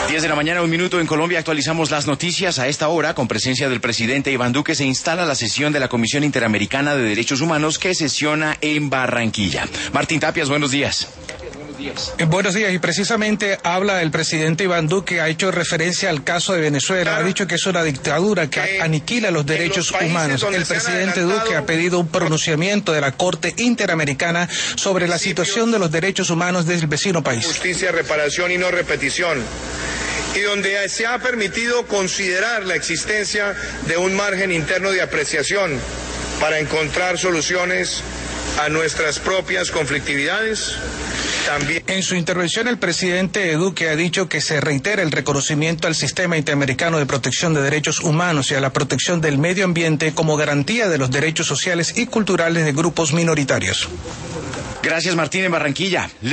10 de la mañana, 1 minuto en Colombia. Actualizamos las noticias. A esta hora, con presencia del presidente Iván Duque, se instala la sesión de la Comisión Interamericana de Derechos Humanos que sesiona en Barranquilla. Martín Tapias, buenos días. Buenos días, y precisamente habla el presidente Iván Duque, ha hecho referencia al caso de Venezuela, ha dicho que es una dictadura que aniquila los derechos humanos. El presidente Duque ha pedido un pronunciamiento de la Corte Interamericana sobre la situación de los derechos humanos del vecino país. Justicia, reparación y no repetición, y donde se ha permitido considerar la existencia de un margen interno de apreciación para encontrar soluciones a nuestras propias conflictividades. También. En su intervención, el presidente Duque ha dicho que se reitera el reconocimiento al Sistema Interamericano de Protección de Derechos Humanos y a la protección del medio ambiente como garantía de los derechos sociales y culturales de grupos minoritarios. Gracias, Martín, en Barranquilla.